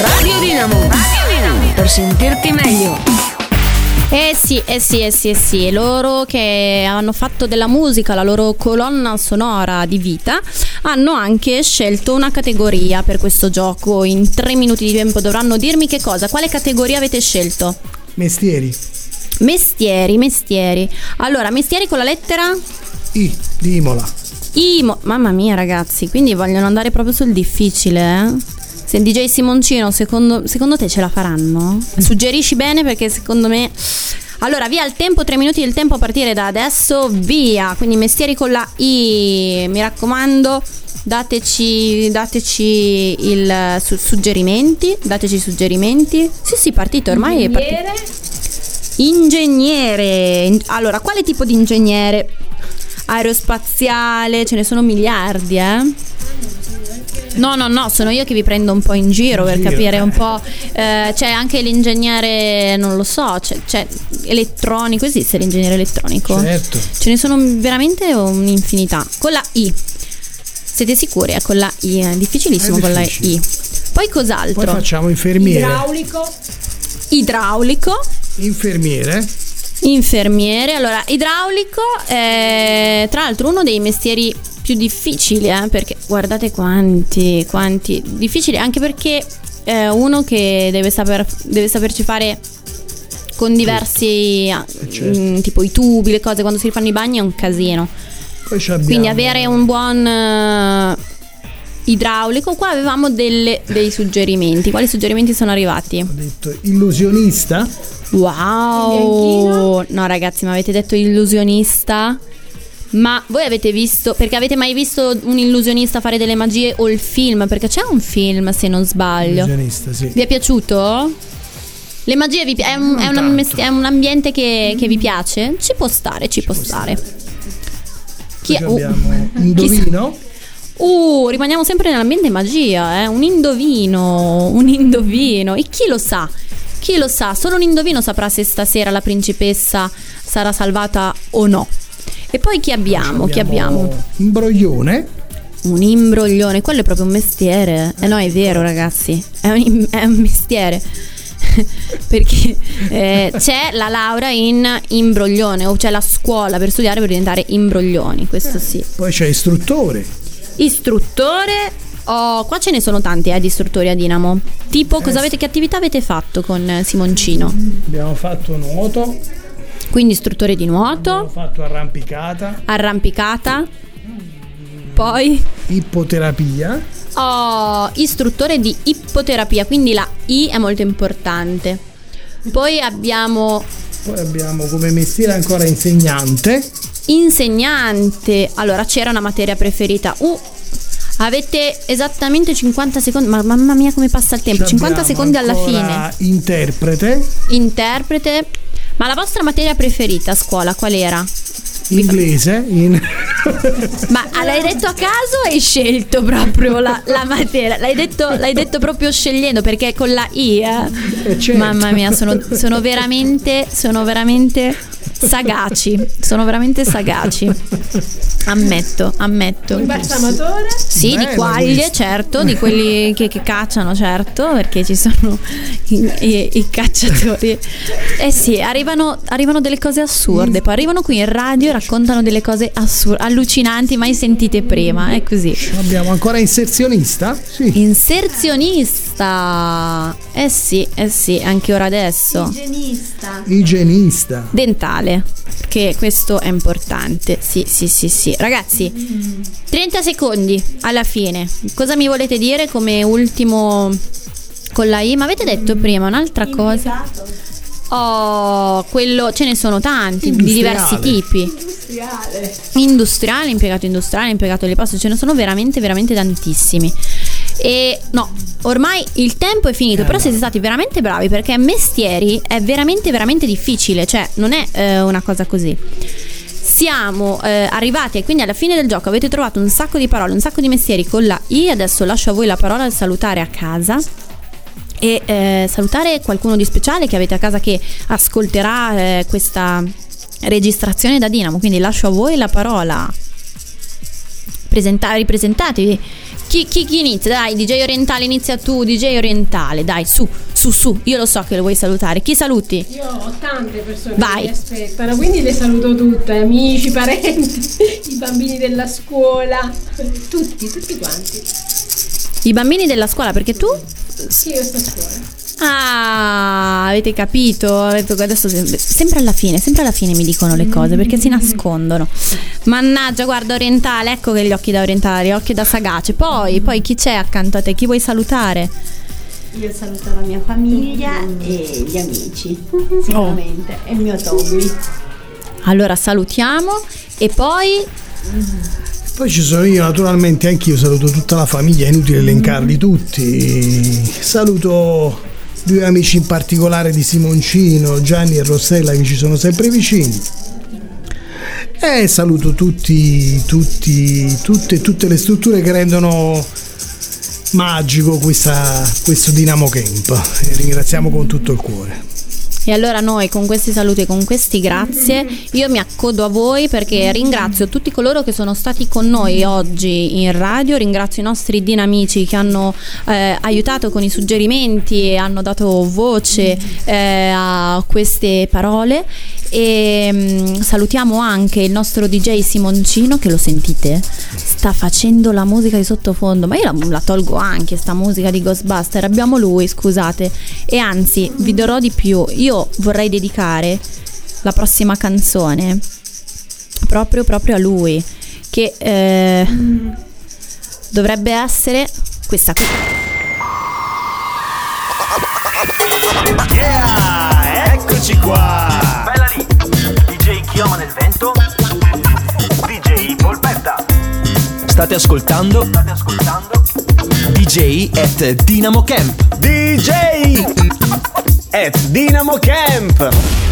Radio Dinamo. Per sentirti meglio. Sì, loro che hanno fatto della musica la loro colonna sonora di vita hanno anche scelto una categoria per questo gioco. In 3 minuti di tempo dovranno dirmi che cosa, quale categoria avete scelto? Mestieri. Allora, mestieri con la lettera I di Imola. Mamma mia ragazzi, quindi vogliono andare proprio sul difficile, eh? Se DJ Simoncino secondo te ce la faranno? Suggerisci bene, perché secondo me... Allora, via il tempo, 3 minuti del tempo a partire da adesso, via. Quindi mestieri con la I, mi raccomando, dateci il suggerimenti. Sì, partito, ormai è partito. Ingegnere. Allora, quale tipo di ingegnere? Aerospaziale, ce ne sono miliardi, No, sono io che vi prendo un po' in giro per capire un po'. C'è anche l'ingegnere, non lo so, c'è elettronico, esiste l'ingegnere elettronico? Certo. Ce ne sono veramente un'infinità. Con la I. Siete sicuri? Con la I è difficilissimo, con la I. Poi cos'altro? Poi facciamo infermiere. Idraulico. Infermiere. Allora, idraulico è tra l'altro uno dei mestieri più difficili, perché guardate quanti difficili, anche perché è uno che deve saperci fare con diversi tipo i tubi, le cose, quando si rifanno i bagni è un casino. Quindi avere un buon idraulico. Qua avevamo dei suggerimenti. Quali suggerimenti sono arrivati? Ho detto illusionista. Wow, no ragazzi, ma avete detto illusionista? Ma voi avete visto, perché avete mai visto un illusionista fare delle magie, o il film? Perché c'è un film, se non sbaglio. Illusionista, sì. Vi è piaciuto? Le magie è un ambiente che vi piace? Ci può stare. Abbiamo indovino. Rimaniamo sempre nell'ambiente magia, un indovino. E chi lo sa? Solo un indovino saprà se stasera la principessa sarà salvata o no. E poi chi abbiamo? Imbroglione. Un imbroglione, quello è proprio un mestiere. No, è vero ragazzi, è un mestiere. Perché c'è la laurea in imbroglione, o c'è la scuola per studiare per diventare imbroglioni, questo sì. Poi c'è istruttore. Qua ce ne sono tanti di istruttori a Dinamo. Tipo, che attività avete fatto con Simoncino? Abbiamo fatto nuoto. Quindi istruttore di nuoto. Abbiamo fatto arrampicata. Poi ippoterapia. Istruttore di ippoterapia, quindi la I è molto importante. Poi abbiamo come mestiere ancora insegnante. Allora, c'era una materia preferita. Avete esattamente 50 secondi. Ma mamma mia come passa il tempo. 50 secondi alla fine. Interprete. Ma la vostra materia preferita a scuola qual era? Inglese. Ma l'hai detto a caso o hai scelto proprio la materia? L'hai detto proprio scegliendo, perché con la I certo. Mamma mia, sono veramente sagaci. Ammetto. Un balsamatore? Sì, di quaglie, certo, di quelli che cacciano, certo, perché ci sono i cacciatori. Sì, arrivano delle cose assurde. Poi arrivano qui in radio e raccontano delle cose allucinanti, mai sentite prima. È così. Abbiamo ancora inserzionista? Sì. Inserzionista. Sì, anche ora adesso. Igienista. Dentale, perché questo è importante. Sì. Ragazzi, 30 secondi alla fine. Cosa mi volete dire come ultimo con la I? Ma avete detto prima un'altra cosa? Quello, ce ne sono tanti di diversi tipi. Industriale, impiegato delle poste, ce ne sono veramente tantissimi. E no, ormai il tempo è finito, però siete stati veramente bravi, perché mestieri è veramente difficile, cioè non è una cosa così. Siamo arrivati e quindi alla fine del gioco avete trovato un sacco di parole, un sacco di mestieri con la I. Adesso lascio a voi la parola al salutare a casa e salutare qualcuno di speciale che avete a casa che ascolterà questa registrazione da Dinamo, quindi lascio a voi la parola. Ripresentatevi. Chi inizia? Dai, DJ Orientale, inizia tu. DJ Orientale, dai, su, io lo so che lo vuoi salutare. Chi saluti? Io ho tante persone Vai. che mi aspettano, quindi le saluto tutte, amici, parenti, i bambini della scuola, tutti quanti. I bambini della scuola, perché tu? Sì, io sto a scuola. Ah, avete capito? Adesso sempre alla fine mi dicono le cose perché si nascondono. Mannaggia, guarda Orientale, ecco che gli occhi da Orientale, gli occhi da sagace. Poi chi c'è accanto a te? Chi vuoi salutare? Io saluto la mia famiglia e gli amici, sicuramente, e il mio Tommy. Allora salutiamo e poi ci sono io, naturalmente, anch'io saluto tutta la famiglia, è inutile elencarli tutti. Saluto due amici in particolare di Simoncino, Gianni e Rossella, che ci sono sempre vicini. E saluto tutte le strutture che rendono magico questo Dynamo Camp. E ringraziamo con tutto il cuore. E allora noi con questi saluti e con questi grazie io mi accodo a voi, perché ringrazio tutti coloro che sono stati con noi oggi in radio, ringrazio i nostri dinamici che hanno aiutato con i suggerimenti e hanno dato voce a queste parole, e salutiamo anche il nostro DJ Simoncino, che lo sentite? Sta facendo la musica di sottofondo, ma io la tolgo anche sta musica di Ghostbuster, abbiamo lui, scusate. E anzi vi darò di più, io vorrei dedicare la prossima canzone proprio a lui, che dovrebbe essere questa qui. Yeah, eccoci qua. Bella lì. DJ Chioma nel vento. DJ Polpetta. State ascoltando DJ at Dynamo Camp. DJ at Dynamo Camp.